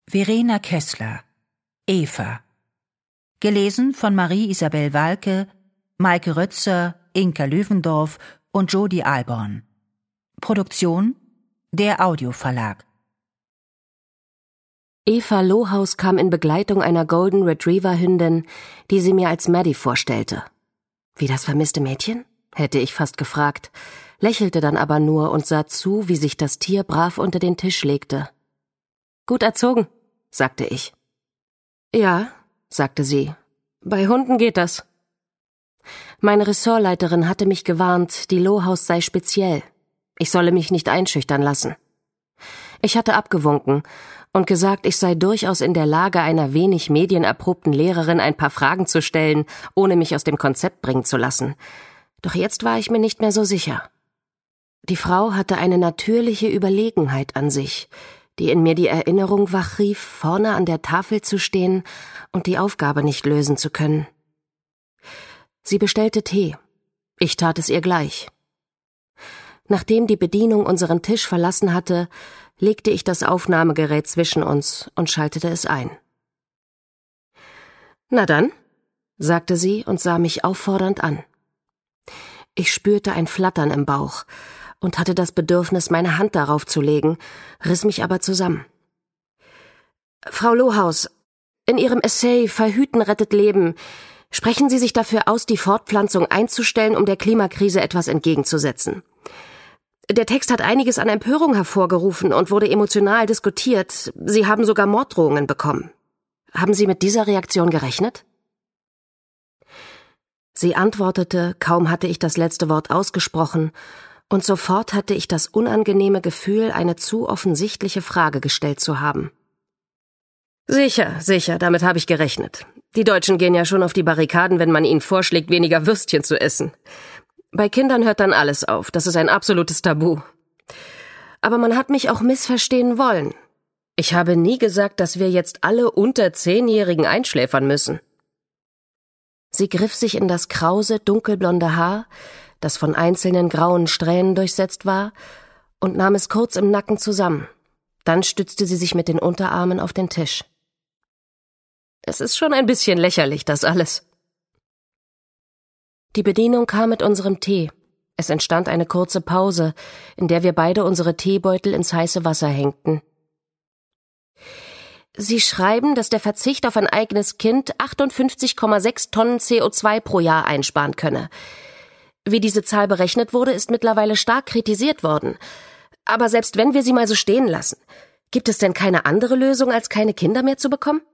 Verena Kessler, Eva. Gelesen von Marie-Isabel Walke, Maike Rötzer, Inka Löwendorf und Jodi Alborn. Produktion: der Audioverlag. Eva Lohaus kam in Begleitung einer Golden Retriever-Hündin, die sie mir als Maddie vorstellte. Wie das vermisste Mädchen? Hätte ich fast gefragt, lächelte dann aber nur und sah zu, wie sich das Tier brav unter den Tisch legte. »Gut erzogen«, sagte ich. »Ja«, sagte sie, »bei Hunden geht das.« Meine Ressortleiterin hatte mich gewarnt, die Lohaus sei speziell. Ich solle mich nicht einschüchtern lassen. Ich hatte abgewunken und gesagt, ich sei durchaus in der Lage, einer wenig medienerprobten Lehrerin ein paar Fragen zu stellen, ohne mich aus dem Konzept bringen zu lassen. Doch jetzt war ich mir nicht mehr so sicher. Die Frau hatte eine natürliche Überlegenheit an sich, die in mir die Erinnerung wachrief, vorne an der Tafel zu stehen und die Aufgabe nicht lösen zu können. Sie bestellte Tee. Ich tat es ihr gleich. Nachdem die Bedienung unseren Tisch verlassen hatte, legte ich das Aufnahmegerät zwischen uns und schaltete es ein. »Na dann«, sagte sie und sah mich auffordernd an. Ich spürte ein Flattern im Bauch und hatte das Bedürfnis, meine Hand darauf zu legen, riss mich aber zusammen. »Frau Lohaus, in Ihrem Essay »Verhüten rettet Leben« sprechen Sie sich dafür aus, die Fortpflanzung einzustellen, um der Klimakrise etwas entgegenzusetzen. Der Text hat einiges an Empörung hervorgerufen und wurde emotional diskutiert. Sie haben sogar Morddrohungen bekommen. Haben Sie mit dieser Reaktion gerechnet?« Sie antwortete, kaum hatte ich das letzte Wort ausgesprochen, und sofort hatte ich das unangenehme Gefühl, eine zu offensichtliche Frage gestellt zu haben. Sicher, damit habe ich gerechnet. Die Deutschen gehen ja schon auf die Barrikaden, wenn man ihnen vorschlägt, weniger Würstchen zu essen. Bei Kindern hört dann alles auf, das ist ein absolutes Tabu. Aber man hat mich auch missverstehen wollen. Ich habe nie gesagt, dass wir jetzt alle unter 10-Jährigen einschläfern müssen. Sie griff sich in das krause, dunkelblonde Haar, das von einzelnen grauen Strähnen durchsetzt war, und nahm es kurz im Nacken zusammen. Dann stützte sie sich mit den Unterarmen auf den Tisch. Es ist schon ein bisschen lächerlich, das alles. Die Bedienung kam mit unserem Tee. Es entstand eine kurze Pause, in der wir beide unsere Teebeutel ins heiße Wasser hängten. Sie schreiben, dass der Verzicht auf ein eigenes Kind 58,6 Tonnen CO2 pro Jahr einsparen könne. Wie diese Zahl berechnet wurde, ist mittlerweile stark kritisiert worden. Aber selbst wenn wir sie mal so stehen lassen, gibt es denn keine andere Lösung, als keine Kinder mehr zu bekommen?